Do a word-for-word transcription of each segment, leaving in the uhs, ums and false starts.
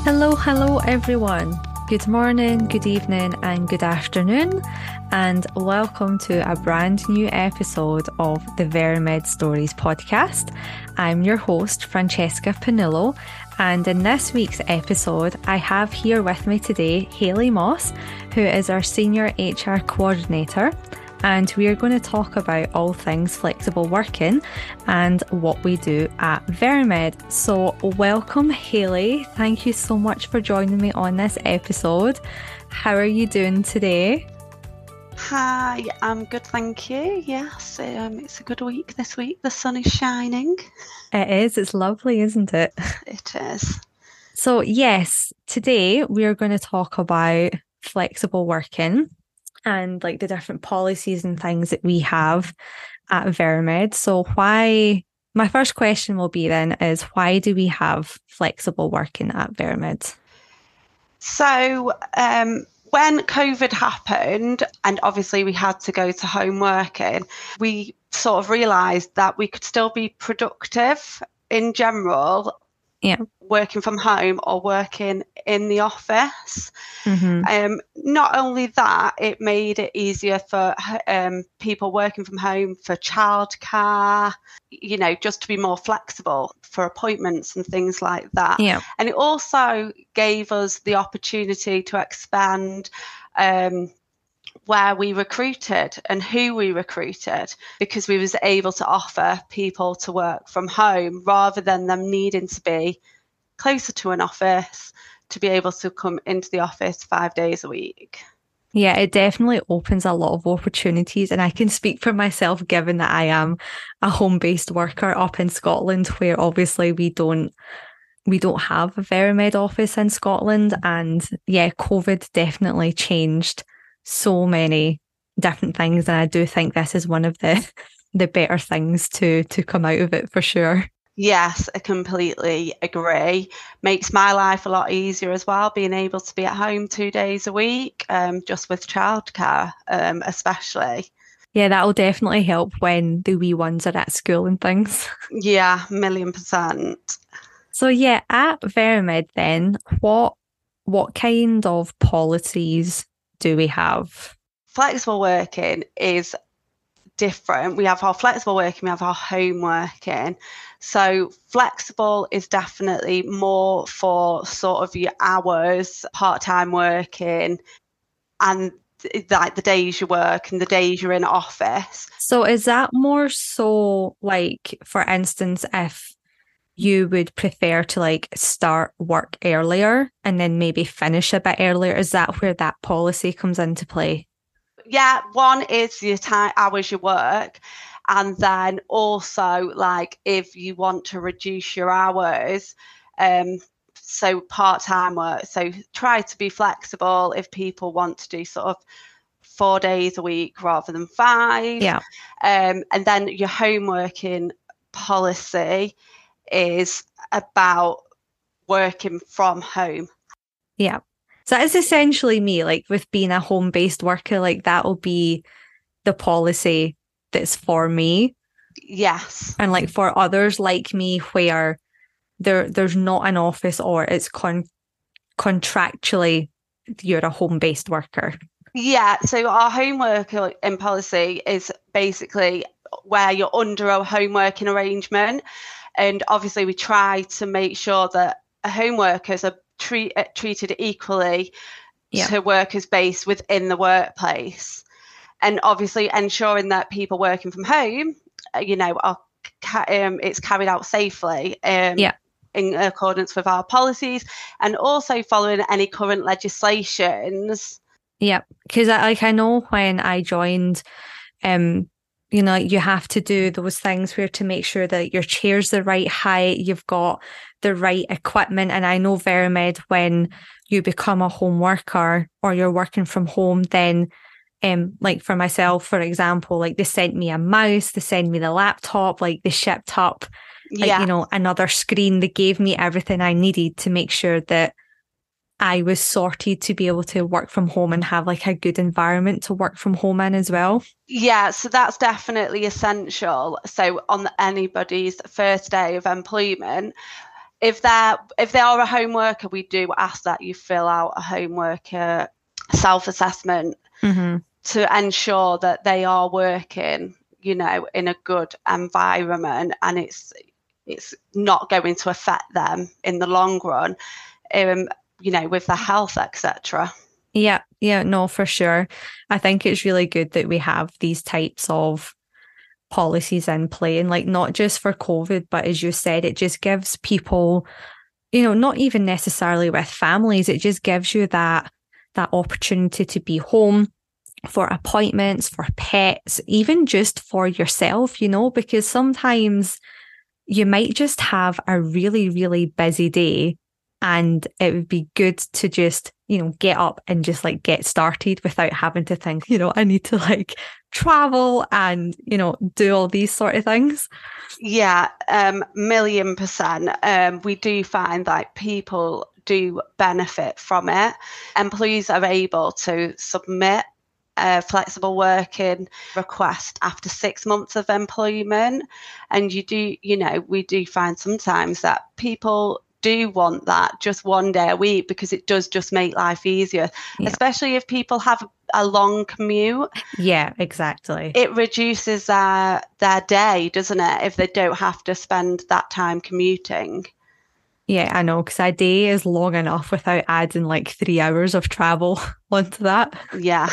Hello, hello everyone. Good morning, good evening, and good afternoon, and welcome to a brand new episode of the Verimed Stories podcast. I'm your host, Francesca Panillo, and in this week's episode, I have here with me today Hayley Moss, who is our Senior H R Coordinator, and we are going to talk about all things flexible working and what we do at Verimed. So welcome, Hayley. Thank you so much for joining me on this episode. How are you doing today? Hi, I'm good, thank you. Yes, um, it's a good week this week. The sun is shining. It is. It's lovely, isn't it? It is. So yes, today we are going to talk about flexible working and like the different policies and things that we have at Verimed. So why, my first question will be then is why do we have flexible working at Verimed? So um, when COVID happened and obviously we had to go to home working, we sort of realised that we could still be productive in general. Yeah. Working from home or working in the office. Mm-hmm. Um, not only that, it made it easier for um, people working from home for childcare, you know, just to be more flexible for appointments and things like that. Yeah. And it also gave us the opportunity to expand um, where we recruited and who we recruited, because we was able to offer people to work from home rather than them needing to be closer to an office to be able to come into the office five days a week. Yeah, it definitely opens a lot of opportunities, and I can speak for myself given that I am a home-based worker up in Scotland, where obviously we don't we don't have a Verimed office in Scotland, and yeah, COVID definitely changed so many different things, and I do think this is one of the the better things to to come out of it for sure. Yes, I completely agree. Makes my life a lot easier as well, being able to be at home two days a week, um, just with childcare, um, especially. Yeah, that will definitely help when the wee ones are at school and things. Yeah, million percent. So yeah, at Verimed then, what what kind of policies do we have? Flexible working is different. We have our flexible working, we have our home working. So flexible is definitely more for sort of your hours, part-time working, and like the days you work and the days you're in office. So is that more so like, for instance, if you would prefer to like start work earlier and then maybe finish a bit earlier, is that where that policy comes into play? Yeah, one is the time hours you work, and then also like if you want to reduce your hours, um, so part-time work. So try to be flexible if people want to do sort of four days a week rather than five. Yeah. Um, and then your home working policy is about working from home. Yeah. So that is essentially me, like with being a home-based worker, like that will be the policy that's for me. Yes. And like for others like me where there there's not an office or it's con- contractually you're a home-based worker. Yeah, so our home working policy is basically where you're under a home working arrangement. And obviously we try to make sure that home workers are treat, uh, treated equally Yeah. to workers based within the workplace. And obviously ensuring that people working from home, uh, you know, are ca- um, it's carried out safely. Um, Yeah. In accordance with our policies, and also following any current legislations. Yeah, because I, like I know when I joined, um, you know, you have to do those things where to make sure that your chair's the right height, you've got the right equipment. And I know Verimed, when you become a home worker or you're working from home, then um, like for myself, for example, like they sent me a mouse, they sent me the laptop, like they shipped up, like, Yeah. you know, another screen. They gave me everything I needed to make sure that I was sorted to be able to work from home and have like a good environment to work from home in as well. Yeah, so that's definitely essential. So on anybody's first day of employment, if they're if they are a home worker, we do ask that you fill out a home worker self-assessment mm-hmm. to ensure that they are working, you know, in a good environment, and it's it's not going to affect them in the long run, um, you know, with their health, et cetera. Yeah, yeah, no, for sure. I think it's really good that we have these types of policies in play, and like not just for COVID, but as you said, it just gives people, you know, not even necessarily with families, it just gives you that that opportunity to be home for appointments, for pets, even just for yourself, you know, because sometimes you might just have a really, really busy day, and it would be good to just, you know, get up and just like get started without having to think, you know, I need to like travel and, you know, do all these sort of things. Yeah, um, million percent. Um, we do find that people do benefit from it. Employees are able to submit a flexible working request after six months of employment. And you do, you know, we do find sometimes that people do want that just one day a week, because it does just make life easier, yeah. Especially if people have a long commute. Yeah, exactly. It reduces their their day, doesn't it, if they don't have to spend that time commuting. Yeah, I know, because a day is long enough without adding like three hours of travel onto that. Yeah.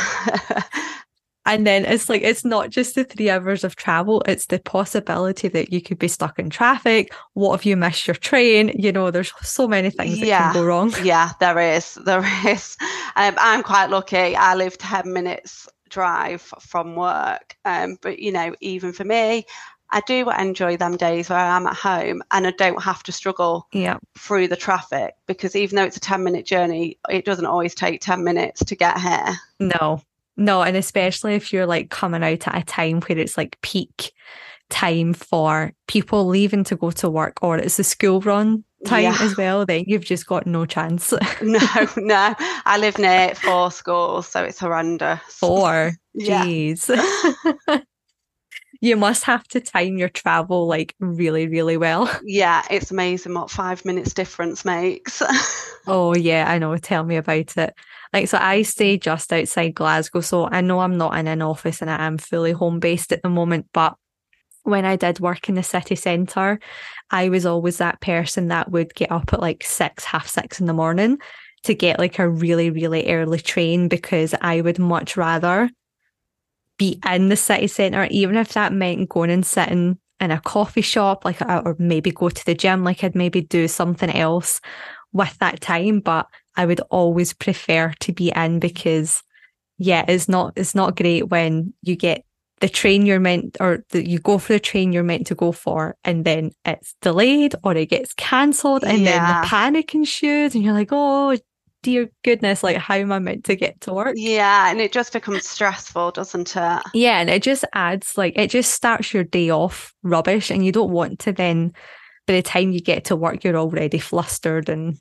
And then it's like, it's not just the three hours of travel, it's the possibility that you could be stuck in traffic. What if you miss your train? You know, there's so many things yeah. that can go wrong. Yeah, there is. There is. Um, I'm quite lucky. I live ten minutes drive from work. Um, but, you know, even for me, I do enjoy them days where I'm at home and I don't have to struggle yeah. through the traffic, because even though it's a ten minute journey, it doesn't always take ten minutes to get here. No. No, and especially if you're like coming out at a time where it's like peak time for people leaving to go to work, or it's a school run time yeah. as well, then you've just got no chance. no, no. I live near four schools, so it's horrendous. Four? Jeez. You must have to time your travel like really, really well. Yeah, it's amazing what five minutes difference makes. Oh yeah, I know. Tell me about it. Like, so I stay just outside Glasgow, so I know I'm not in an office and I am fully home based at the moment, but when I did work in the city centre, I was always that person that would get up at like six, half six in the morning to get like a really, really early train, because I would much rather be in the city centre, even if that meant going and sitting in a coffee shop, like, or maybe go to the gym, like I'd maybe do something else with that time. But I would always prefer to be in, because yeah, it's not it's not great when you get the train you're meant, or the, you go for the train you're meant to go for, and then it's delayed or it gets cancelled, and yeah. then the panic ensues, and you're like, oh dear goodness, like how am I meant to get to work? Yeah, and it just becomes stressful, doesn't it? Yeah, and it just adds, like, it just starts your day off rubbish, and you don't want to then, by the time you get to work, you're already flustered. And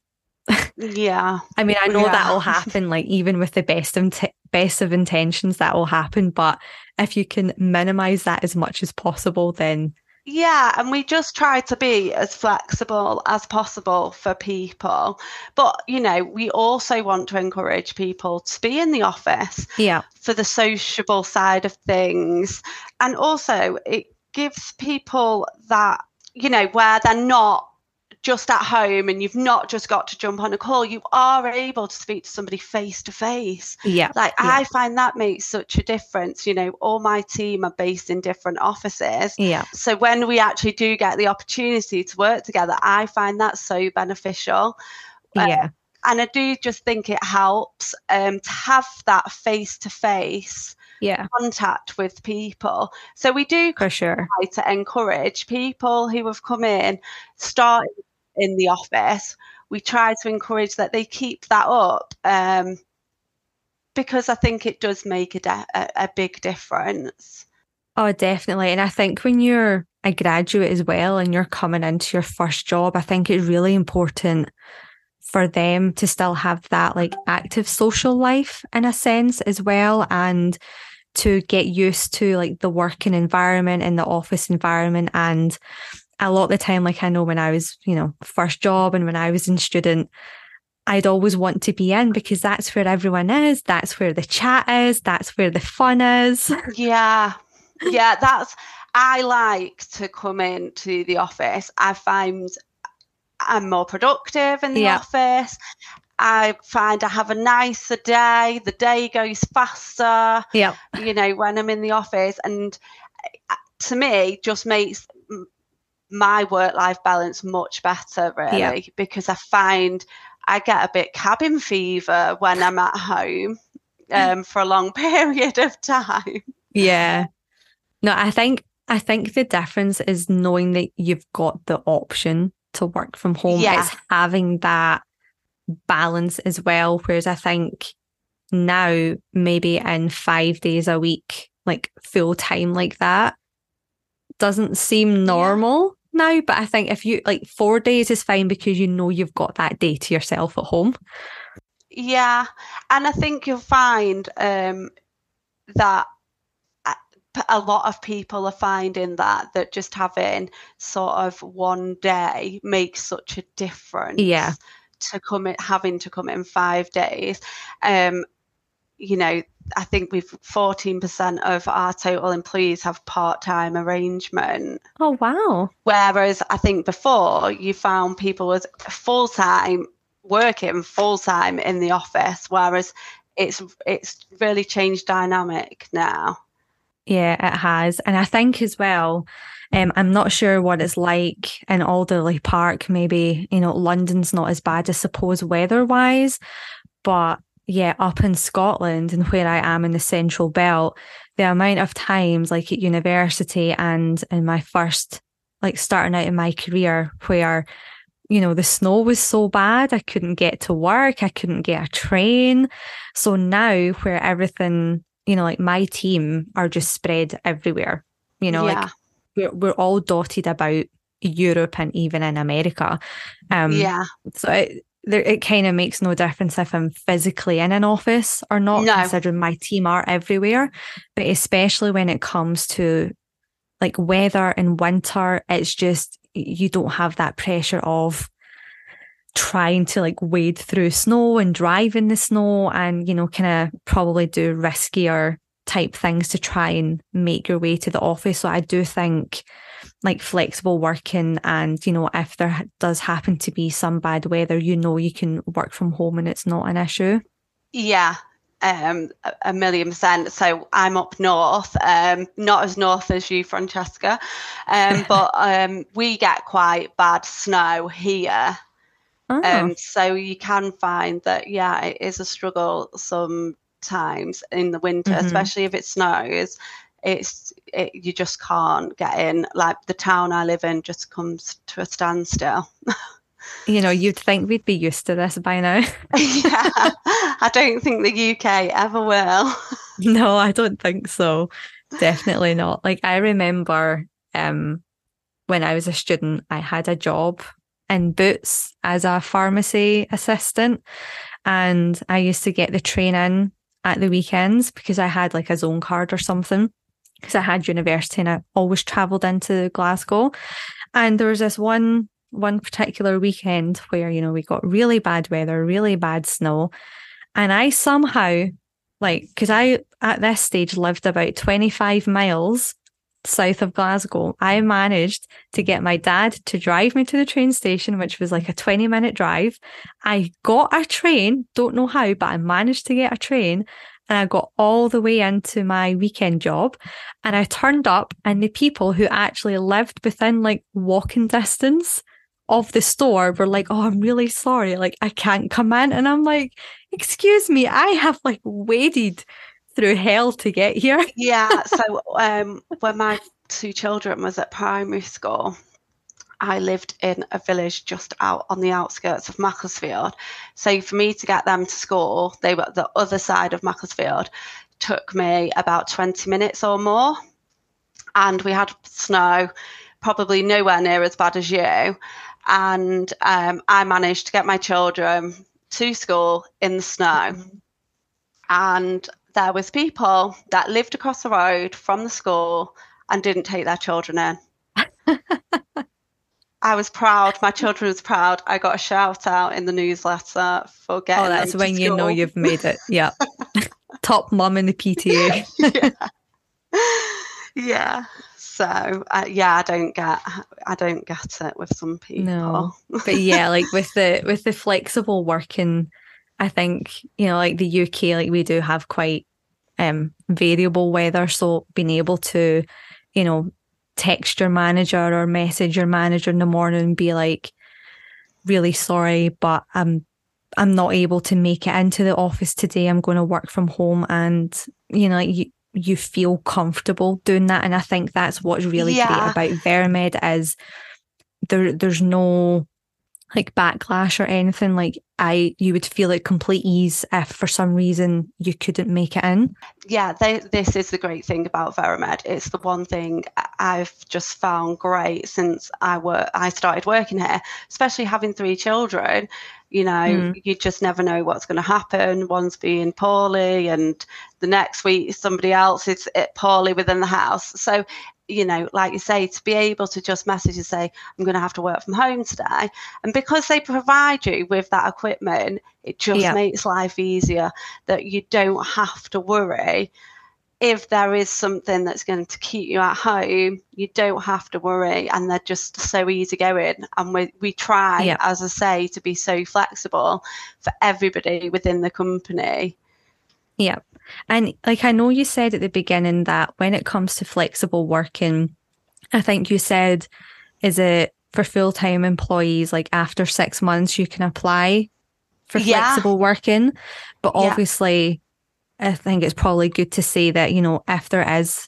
yeah, I mean, I know yeah. that'll happen, like even with the best of int- best of intentions, that will happen, but if you can minimize that as much as possible, then yeah, and we just try to be as flexible as possible for people. But, you know, we also want to encourage people to be in the office yeah. for the sociable side of things. And also it gives people that, you know, where they're not just at home and you've not just got to jump on a call, you are able to speak to somebody face to face. Yeah. Like yeah. I find that makes such a difference. You know, all my team are based in different offices. Yeah. So when we actually do get the opportunity to work together, I find that so beneficial. Yeah. Um, and I do just think it helps um, to have that face to face yeah contact with people. So we do for sure try to encourage people who have come in, started in the office. We try to encourage that they keep that up, um, because I think it does make a, de- a, a big difference. Oh, definitely. And I think when you're a graduate as well and you're coming into your first job, I think it's really important for them to still have that like active social life in a sense as well, and to get used to like the working environment and the office environment. And a lot of the time, like I know when I was, you know, first job and when I was in student, I'd always want to be in because that's where everyone is. That's where the chat is. That's where the fun is. Yeah. Yeah. That's, I like to come into the office. I find I'm more productive in the Yeah. office. I find I have a nicer day. The day goes faster. Yeah. You know, when I'm in the office, and to me, just makes my work-life balance much better, really, Yeah. because I find I get a bit cabin fever when I'm at home um, for a long period of time. Yeah. No, I think I think the difference is knowing that you've got the option to work from home. Yeah. It's having that balance as well. Whereas I think now maybe in five days a week, like full time like that, doesn't seem normal yeah. now. But I think if you like four days is fine because you know you've got that day to yourself at home. Yeah. And I think you'll find um, that a lot of people are finding that that just having sort of one day makes such a difference. Yeah. To come in, having to come in five days. Um, you know, I think we've fourteen percent of our total employees have part-time arrangement. Oh, wow. Whereas I think before you found people was full-time working full-time in the office, whereas it's it's really changed dynamic now. Yeah, it has. And I think as well, um, I'm not sure what it's like in Alderley Park. Maybe, you know, London's not as bad, I suppose, weather-wise. But yeah, up in Scotland and where I am in the Central Belt, the amount of times, like at university and in my first, like starting out in my career, where, you know, the snow was so bad, I couldn't get to work, I couldn't get a train. So now where everything, you know, like my team are just spread everywhere, you know, yeah. like we're, we're all dotted about Europe and even in America. Um, yeah. So it, there, it kind of makes no difference if I'm physically in an office or not, no. considering my team are everywhere. But especially when it comes to like weather and winter, it's just, you don't have that pressure of trying to like wade through snow and drive in the snow and, you know, kind of probably do riskier type things to try and make your way to the office. So I do think like flexible working and, you know, if there does happen to be some bad weather, you know, you can work from home and it's not an issue. Yeah. Um, a million percent. So I'm up north, um, not as north as you, Francesca, um, but um, we get quite bad snow here. Oh. Um, so you can find that, yeah, it is a struggle sometimes in the winter, mm-hmm. especially if it snows. It's it, you just can't get in. Like the town I live in just comes to a standstill. You know, you'd think we'd be used to this by now. Yeah, I don't think the U K ever will. No, I don't think so. Definitely not. Like I remember um, when I was a student, I had a job in Boots as a pharmacy assistant, and I used to get the train in at the weekends because I had like a zone card or something, because I had university and I always travelled into Glasgow. And there was this one one particular weekend where, you know, we got really bad weather, really bad snow, and I somehow, like, because I at this stage lived about twenty-five miles south of Glasgow, I managed to get my dad to drive me to the train station, which was like a twenty minute drive. I got a train, don't know how, but I managed to get a train, and I got all the way into my weekend job, and I turned up, and the people who actually lived within like walking distance of the store were like, "Oh, I'm really sorry, like I can't come in." And I'm like, "Excuse me, I have like waded through hell to get here." Yeah. So um, when my two children was at primary school, I lived in a village just out on the outskirts of Macclesfield. So for me to get them to school, they were at the other side of Macclesfield, took me about twenty minutes or more. And we had snow, probably nowhere near as bad as you. And um, I managed to get my children to school in the snow. Mm-hmm. And there was people that lived across the road from the school and didn't take their children in. I was proud. My children was proud. I got a shout out in the newsletter for getting Oh, that's them when to you know school. you've made it. Yeah. Top mum in the P T A. Yeah. Yeah. So uh, yeah, I don't get I don't get it with some people. No. But yeah, like with the with the flexible working, I think, you know, like the U K, like we do have quite um variable weather. So being able to, you know, text your manager or message your manager in the morning and be like, really sorry, but I'm I'm not able to make it into the office today. I'm going to work from home, and you know, you you feel comfortable doing that. And I think that's what's really Yeah. great about Verimed is there there's no like backlash or anything. Like I you would feel at complete ease if for some reason you couldn't make it in. Yeah, they, this is the great thing about Verimed. It's the one thing I've just found great since I work I started working here, especially having three children. You know, mm. you just never know what's going to happen. One's being poorly and the next week somebody else is poorly within the house. So, you know, like you say, to be able to just message and say, I'm going to have to work from home today. And because they provide you with that equipment, it just yeah. makes life easier, that you don't have to worry. If there is something that's going to keep you at home, you don't have to worry, and they're just so easy going. And we we try, yep. as I say, to be so flexible for everybody within the company. Yeah. And like I know you said at the beginning that when it comes to flexible working, I think you said, is it for full-time employees, like after six months you can apply for yeah. flexible working? But obviously... Yeah. I think it's probably good to say that, you know, if there is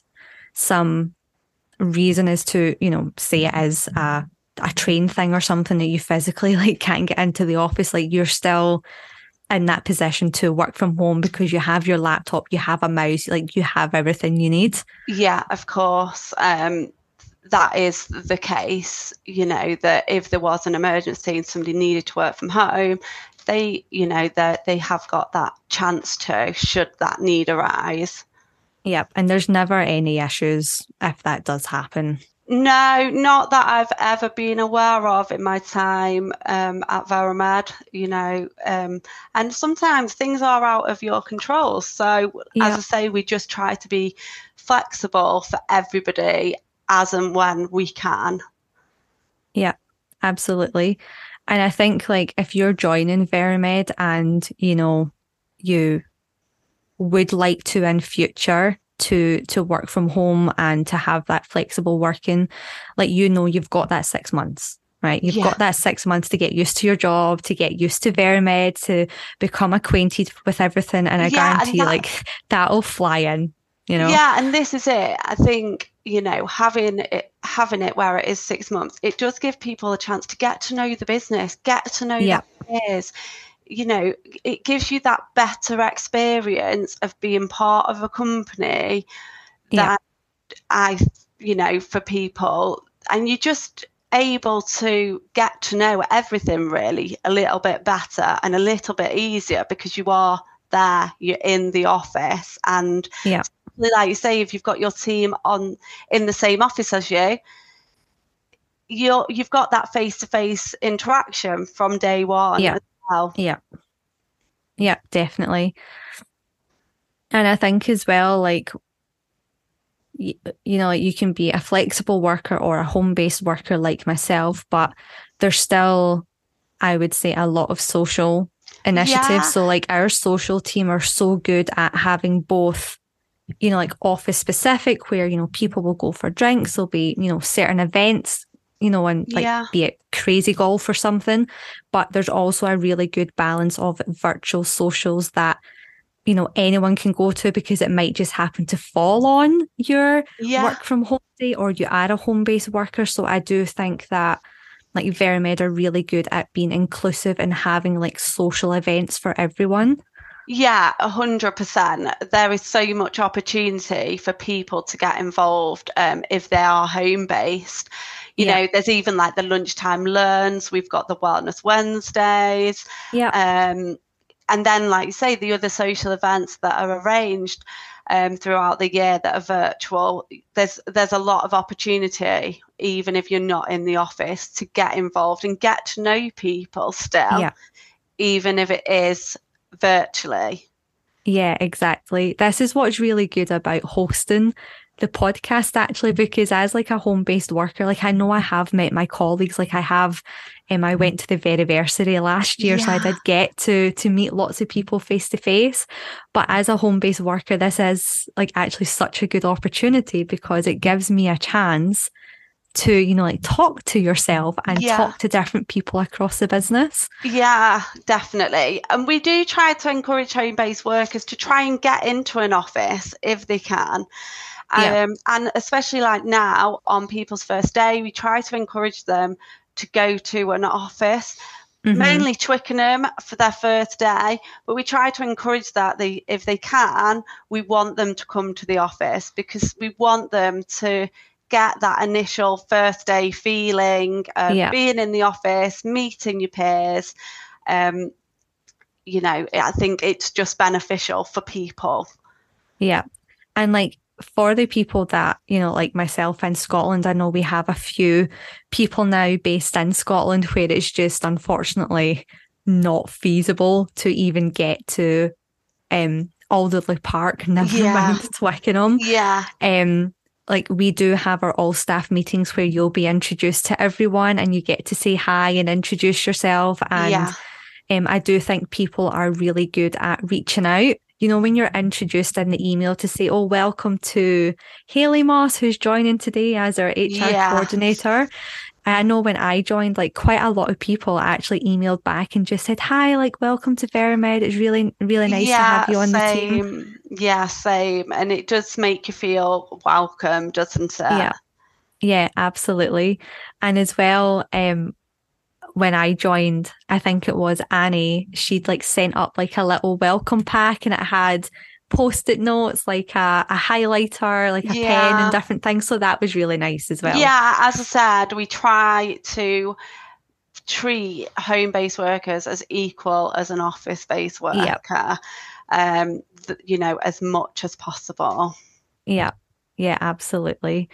some reason as to, you know, say it is a, a train thing or something that you physically like can't get into the office, like you're still in that position to work from home because you have your laptop, you have a mouse, like you have everything you need. Yeah, of course. Um, that is the case, you know, that if there was an emergency and somebody needed to work from home, they, you know, that they have got that chance to, should that need arise. Yep. And there's never any issues if that does happen. No, not that I've ever been aware of in my time um, at Verimed, you know, um, and sometimes things are out of your control. So yep. as I say, we just try to be flexible for everybody as and when we can. Yeah, absolutely. And I think like if you're joining Verimed and, you know, you would like to in future to to work from home and to have that flexible working, like, you know, you've got that six months, right? You've yeah. got that six months to get used to your job, to get used to Verimed, to become acquainted with everything. And I yeah, guarantee and that, like that'll fly in, you know? Yeah. And this is it. I think, you know, having it, having it where it is six months, it does give people a chance to get to know the business, get to know yeah. the players. You know, it gives you that better experience of being part of a company that yeah. I, you know, for people, and you're just able to get to know everything really a little bit better and a little bit easier because you are there, you're in the office. And yeah. like you say, if you've got your team on in the same office as you, you're you've got that face-to-face interaction from day one. Yeah. As well. Yeah. Yeah, definitely. And I think as well, like, you, you know, you can be a flexible worker or a home-based worker like myself, but there's still, I would say, a lot of social initiatives. Yeah. So like our social team are so good at having both, you know, like office specific where, you know, people will go for drinks, there'll be, you know, certain events, you know, and like yeah. be it crazy golf or something. But there's also a really good balance of virtual socials that, you know, anyone can go to because it might just happen to fall on your yeah. work from home day or you are a home-based worker. So I do think that like Verimed are really good at being inclusive and having like social events for everyone. Yeah, a hundred percent. There is so much opportunity for people to get involved um, if they are home-based. You yeah. know, there's even like the lunchtime learns. We've got the Wellness Wednesdays. Yeah. Um, and then, like you say, the other social events that are arranged. um, throughout the year that are virtual. There's there's a lot of opportunity, even if you're not in the office, to get involved and get to know people still, Yeah. even if it is virtually. Yeah, exactly. This is what's really good about hosting the podcast, actually, because as like a home-based worker, like I know I have met my colleagues, like I have, um, I went to the Veriversity last year, Yeah. so I did get to to meet lots of people face to face. But as a home-based worker, this is like actually such a good opportunity because it gives me a chance to, you know, like talk to yourself and Yeah. talk to different people across the business. Yeah, definitely. And we do try to encourage home-based workers to try and get into an office if they can. Yeah. Um, and especially like now on people's first day, we try to encourage them to go to an office, Mhm. mainly Twickenham for their first day. But we try to encourage that they, if they can, we want them to come to the office because we want them to get that initial first day feeling of Yeah. being in the office, meeting your peers. Um, you know, I think it's just beneficial for people. Yeah. And like for the people that, you know, like myself in Scotland, I know we have a few people now based in Scotland where it's just unfortunately not feasible to even get to um Alderley Park, never Yeah. mind Twickenham. Yeah. Um, like we do have our all staff meetings where you'll be introduced to everyone and you get to say hi and introduce yourself. And Yeah. um, I do think people are really good at reaching out. You know, when you're introduced in the email to say, oh, welcome to Hayley Moss, who's joining today as our H R Yeah. coordinator. I know when I joined, like quite a lot of people actually emailed back and just said, hi, like, welcome to Verimed. It's really, really nice yeah, to have you on same. the team. Yeah, same. And it does make you feel welcome, doesn't it? Yeah. Yeah, absolutely. And as well, um, when I joined, I think it was Annie, she'd like sent up like a little welcome pack and it had post-it notes, like a, a highlighter, like a Yeah. pen and different things. So that was really nice as well. Yeah, as I said, we try to treat home-based workers as equal as an office-based worker, Yep. um, th- you know, as much as possible. Yeah. Yeah, absolutely.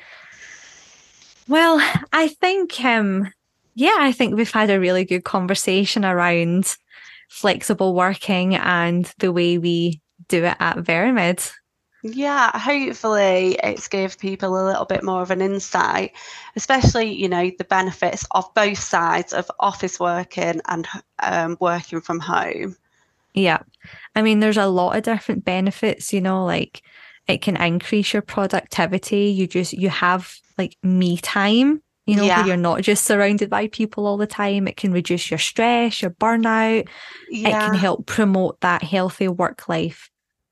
Well, I think, um, yeah, I think we've had a really good conversation around flexible working and the way we do it at Verimed. Yeah, hopefully it's give people a little bit more of an insight, especially, you know, the benefits of both sides of office working and um, working from home. Yeah. I mean, there's a lot of different benefits, you know, like it can increase your productivity. You just, you have like me time, you know, Yeah. where you're not just surrounded by people all the time. It can reduce your stress, your burnout. It can Yeah. help promote that healthy work-life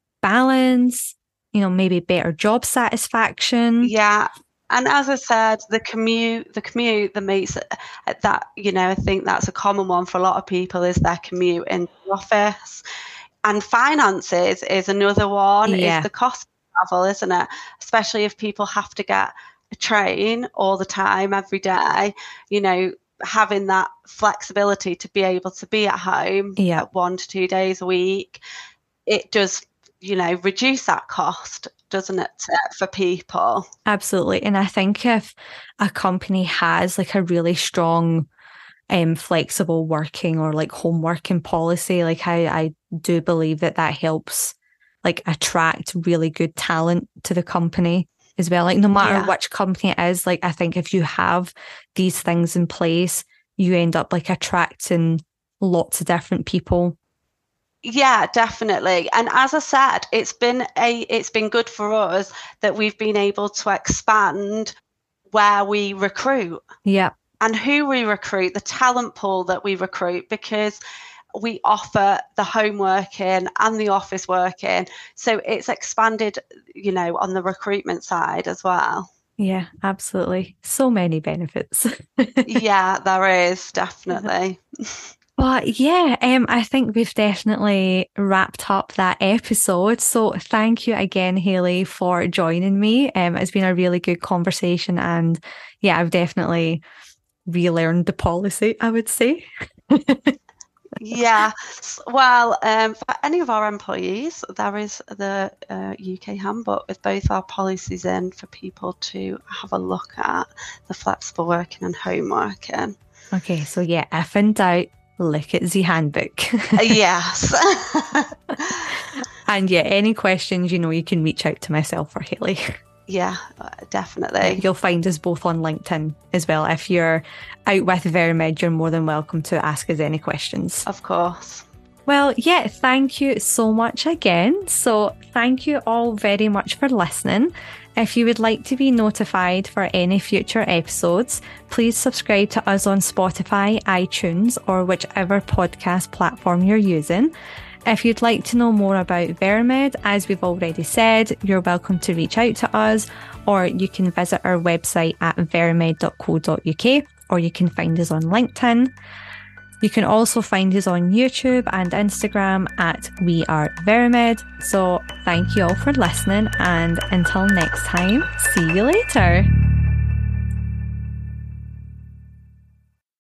balance, you know, maybe better job satisfaction. Yeah. And as I said, the commute, the commute that makes it, that, you know, I think that's a common one for a lot of people is their commute in the office. And finances is another one, Yeah. is the cost of travel, isn't it? Especially if people have to get a train all the time, every day, you know, having that flexibility to be able to be at home Yeah. at one to two days a week, it does, you know, reduce that cost, doesn't it, for people? Absolutely. And I think if a company has like a really strong um, flexible working or like home working policy, like I, I do believe that that helps like attract really good talent to the company as well. Like no matter Yeah. which company it is, like I think if you have these things in place, you end up like attracting lots of different people. Yeah, definitely. And as I said, it's been a it's been good for us that we've been able to expand where we recruit Yeah. and who we recruit, the talent pool that we recruit, because we offer the home working and the office working. So it's expanded, you know, on the recruitment side as well. Yeah, absolutely. So many benefits. Yeah, there is, definitely. But yeah, um, I think we've definitely wrapped up that episode. So thank you again, Hayley, for joining me. Um, it's been a really good conversation, and yeah, I've definitely relearned the policy, I would say. Yeah. Well, um, for any of our employees, there is the uh, U K handbook with both our policies in for people to have a look at, the flexible working and home working. Okay, so yeah, if in doubt, look at the handbook. Yes. And yeah, any questions, you know, you can reach out to myself or Hayley. Yeah, definitely. You'll find us both on LinkedIn as well. If you're out with Verimed, you're more than welcome to ask us any questions. Of course. Well, yeah, thank you so much again. So thank you all very much for listening. If you would like to be notified for any future episodes, please subscribe to us on Spotify, iTunes, or whichever podcast platform you're using. If you'd like to know more about Verimed, as we've already said, you're welcome to reach out to us, or you can visit our website at verimed dot co dot uk, or you can find us on LinkedIn. You can also find us on YouTube and Instagram at We Are Verimed. So thank you all for listening, and until next time, see you later.